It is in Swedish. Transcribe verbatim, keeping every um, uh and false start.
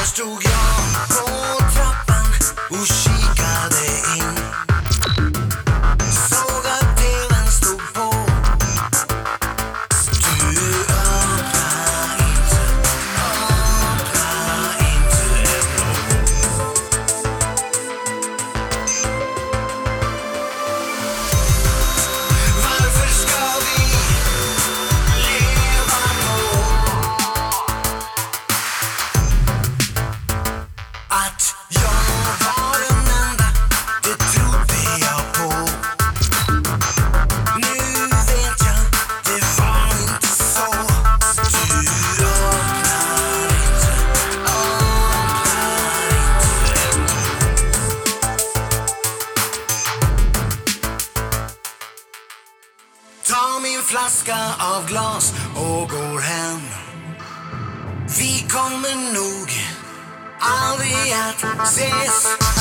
Där stod jag på trappan och kikade in. Såg att tvn stod på. Du öppnar inte, öppnar inte ändå. Varför ska vi leva på att jag var den enda, det trodde jag på. Nu vet jag, det var inte så. Du öppnar inte, öppnar inte ändå. Ta min flaska av glas och går hem. Vi kommer nog aldrig att ses.